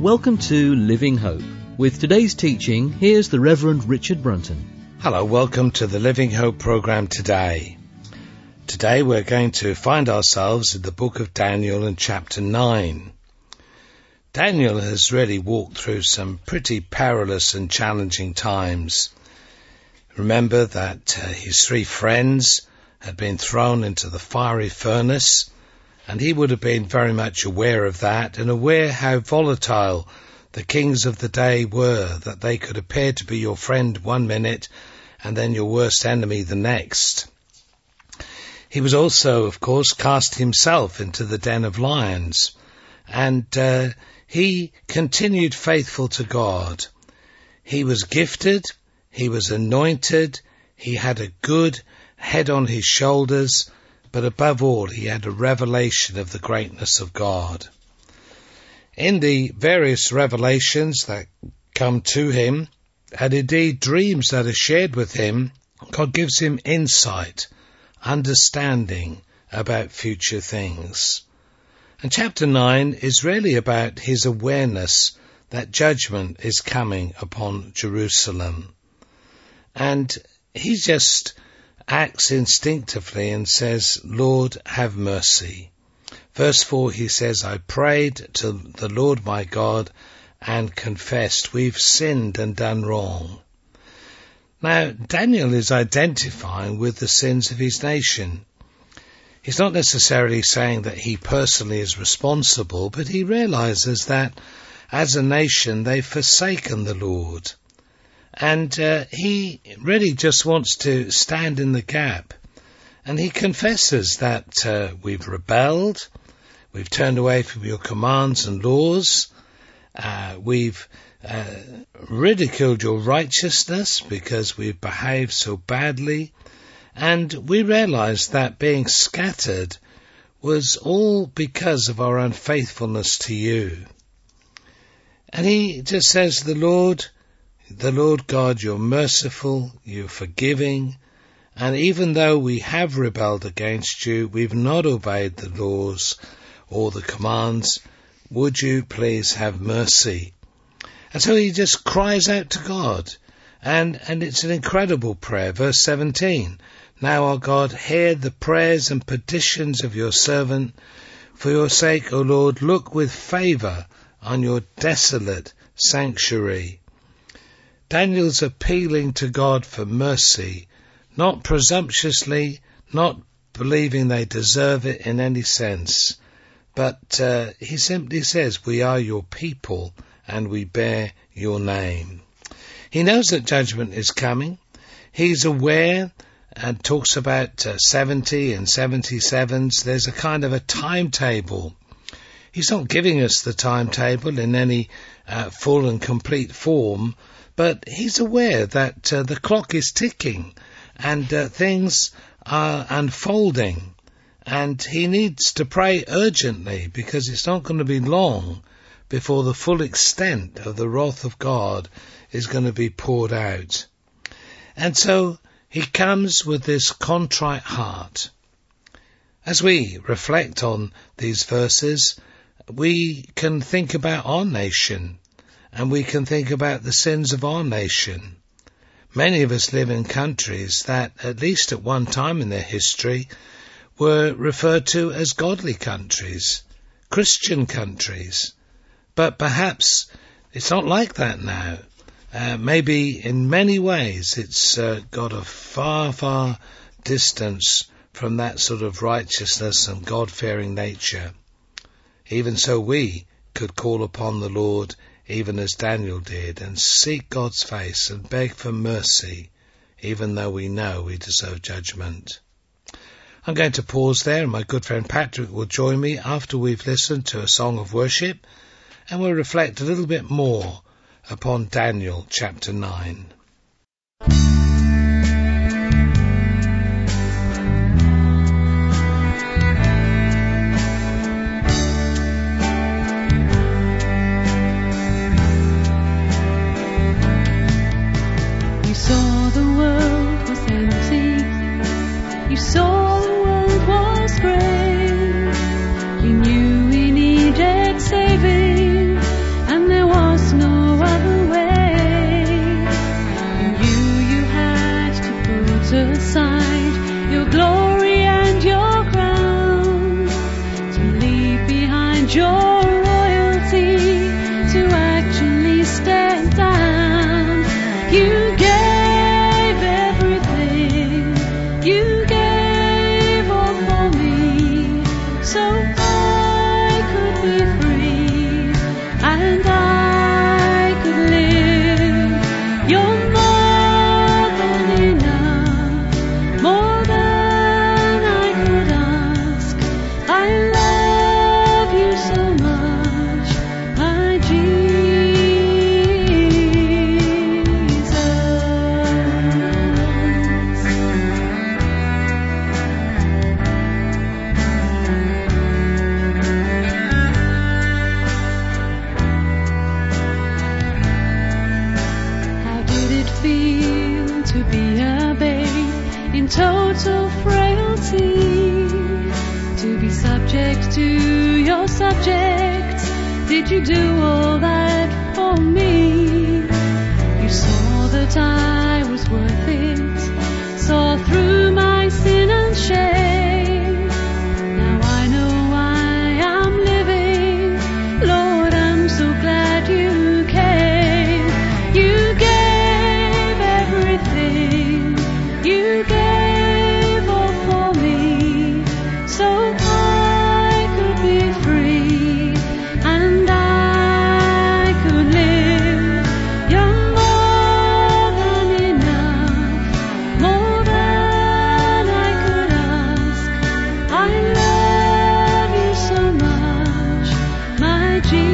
Welcome to Living Hope. With today's teaching, here's the Reverend Richard Brunton. Hello, welcome to the Living Hope program today. Today we're going to find ourselves in the book of Daniel and chapter 9. Daniel has really walked through some pretty perilous and challenging times. Remember that his three friends had been thrown into the fiery furnace, and he would have been very much aware of that and aware how volatile the kings of the day were, that they could appear to be your friend one minute and then your worst enemy the next. He was also, of course, cast himself into the den of lions, and he continued faithful to God. He was gifted, he was anointed, he had a good head on his shoulders, but above all, he had a revelation of the greatness of God. In the various revelations that come to him, and indeed dreams that are shared with him, God gives him insight, understanding about future things. And chapter 9 is really about his awareness that judgment is coming upon Jerusalem. And he just acts instinctively and says, Lord, have mercy. Verse 4, he says, I prayed to the Lord my God and confessed we've sinned and done wrong. Now, Daniel is identifying with the sins of his nation. He's not necessarily saying that he personally is responsible, but he realizes that as a nation they've forsaken the Lord. And he really just wants to stand in the gap. And he confesses that we've rebelled, we've turned away from your commands and laws, we've ridiculed your righteousness because we've behaved so badly, and we realize that being scattered was all because of our unfaithfulness to you. And he just says, the Lord God, you're merciful, you're forgiving, and even though we have rebelled against you, we've not obeyed the laws or the commands, would you please have mercy? And so he just cries out to God, and it's an incredible prayer. Verse 17, now, our God, hear the prayers and petitions of your servant. For your sake, O Lord, look with favour on your desolate sanctuary. Daniel's appealing to God for mercy, not presumptuously, not believing they deserve it in any sense, but he simply says, we are your people and we bear your name. He knows that judgment is coming. He's aware and talks about 70 and 77s. There's a kind of a timetable. He's not giving us the timetable in any full and complete form, but he's aware that the clock is ticking and things are unfolding. And he needs to pray urgently because it's not going to be long before the full extent of the wrath of God is going to be poured out. And so he comes with this contrite heart. As we reflect on these verses, we can think about our nation, and we can think about the sins of our nation. Many of us live in countries that, at least at one time in their history, were referred to as godly countries, Christian countries. But perhaps it's not like that now. Maybe in many ways it's got a far, far distance from that sort of righteousness and God-fearing nature. Even so, we could call upon the Lord even as Daniel did, and seek God's face and beg for mercy, even though we know we deserve judgment. I'm going to pause there, and my good friend Patrick will join me after we've listened to a song of worship, and we'll reflect a little bit more upon Daniel chapter 9. You saw the world was empty. You saw the world was great. You knew we needed saving, and there aside your glory and your crown, to leave behind your royalty, to actually step down. You gave everything, you gave all for me, so I could be free and I could live. You're more than enough, more than I could ask. I love you so much, my How did it feel to be a babe in total frailty? To be subject to your subjects, did you do all that for me? You saw that I was worth it, saw through my sin and shame. Now I know why I'm living, Lord, I'm so glad you came. You gave everything, you gave all for me, so I could be free and I could live. You're more than enough, more than I could ask. I love you so much, my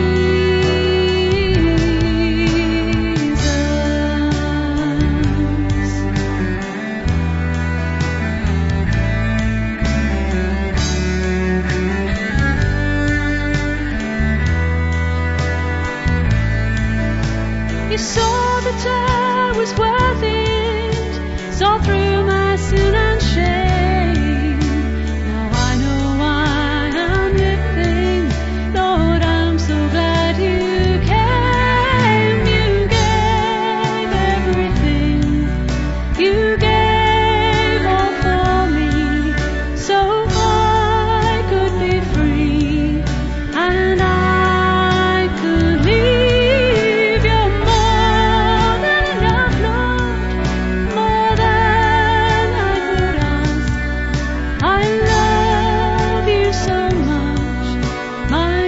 You saw that I was worth it, saw through my sin and shame. Now I know why I'm living, Lord, I'm so glad you came. You gave everything, you gave all for me, so I could be free and I could leave. You're more than enough, Lord, more than I could ask. I love you so much, my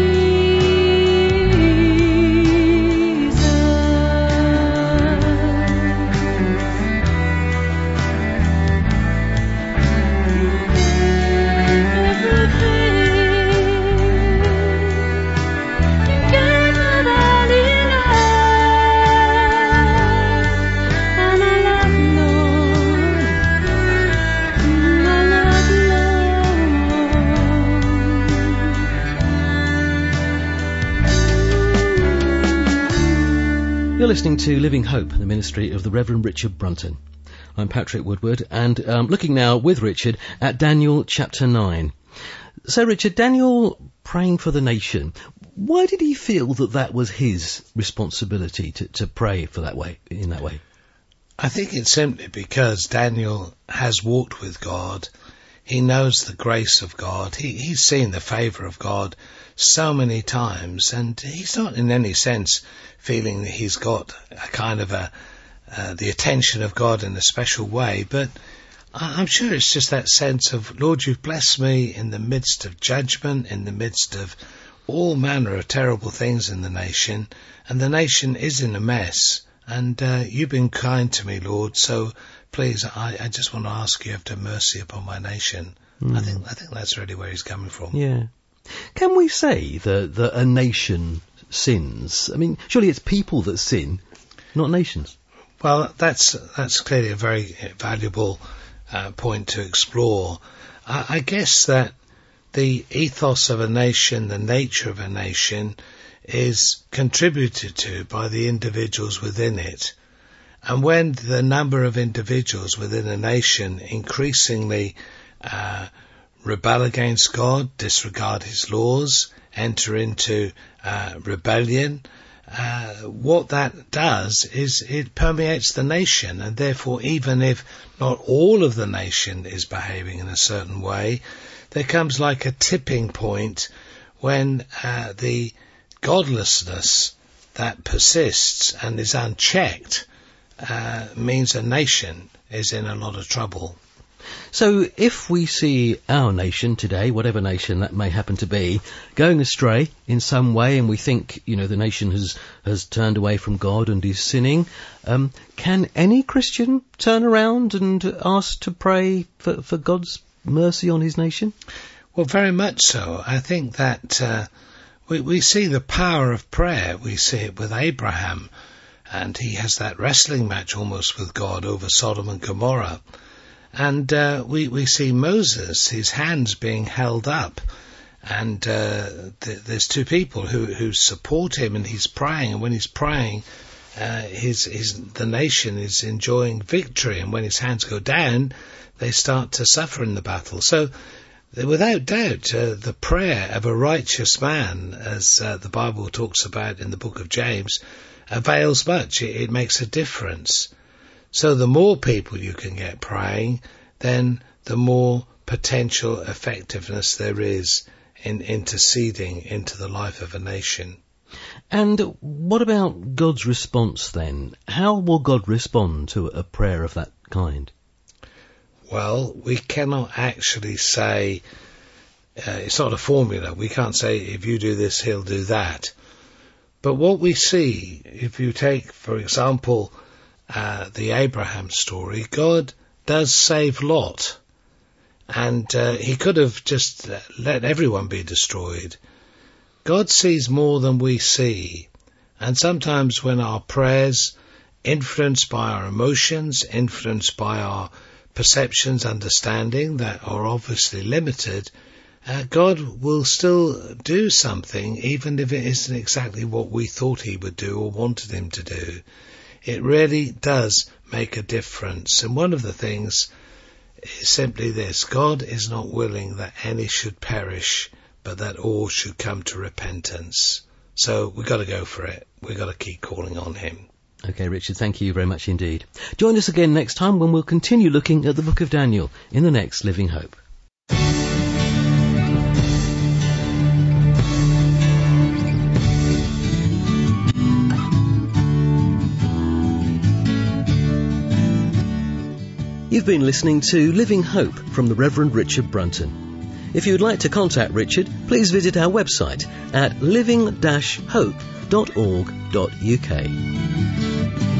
You're listening to Living Hope, the ministry of the Reverend Richard Brunton. I'm Patrick Woodward, and looking now with Richard at Daniel chapter 9. So Richard, Daniel praying for the nation, why did he feel that was his responsibility to pray for that way, in that way? I think it's simply because Daniel has walked with God. He knows the grace of God. He's seen the favour of God so many times, and he's not in any sense feeling that he's got a kind of the attention of God in a special way, but I'm sure it's just that sense of, Lord, you've blessed me in the midst of judgment, in the midst of all manner of terrible things in the nation, and the nation is in a mess, and you've been kind to me, Lord, so please, I just want to ask you to have mercy upon my nation. I think that's really where he's coming from. Yeah. Can we say that a nation sins? I mean, surely it's people that sin, not nations. Well, that's clearly a very valuable point to explore. I guess that the ethos of a nation, the nature of a nation, is contributed to by the individuals within it. And when the number of individuals within a nation increasingly rebel against God, disregard his laws, enter into rebellion, what that does is it permeates the nation, and therefore even if not all of the nation is behaving in a certain way, there comes like a tipping point when the godlessness that persists and is unchecked means a nation is in a lot of trouble. So if we see our nation today, whatever nation that may happen to be, going astray in some way, and we think, the nation has turned away from God and is sinning, can any Christian turn around and ask to pray for God's mercy on his nation? Well, very much so. I think that we see the power of prayer. We see it with Abraham, and he has that wrestling match almost with God over Sodom and Gomorrah. And we see Moses, his hands being held up, and there's two people who support him, and he's praying, and when he's praying, the nation is enjoying victory, and when his hands go down, they start to suffer in the battle. So, without doubt, the prayer of a righteous man, as the Bible talks about in the book of James, avails much. It makes a difference. So the more people you can get praying, then the more potential effectiveness there is in interceding into the life of a nation. And what about God's response then? How will God respond to a prayer of that kind? Well, we cannot actually say, it's not a formula. We can't say, if you do this, he'll do that. But what we see, if you take, for example, the Abraham story, God does save Lot, and he could have just let everyone be destroyed. God sees more than we see, and sometimes when our prayers, influenced by our emotions, influenced by our perceptions, understanding that are obviously limited, God will still do something, even if it isn't exactly what we thought he would do or wanted him to do. It really does make a difference. And one of the things is simply this: God is not willing that any should perish, but that all should come to repentance. So we've got to go for it. We've got to keep calling on him. Okay, Richard, thank you very much indeed. Join us again next time when we'll continue looking at the book of Daniel in the next Living Hope. You've been listening to Living Hope from the Reverend Richard Brunton. If you would like to contact Richard, please visit our website at living-hope.org.uk.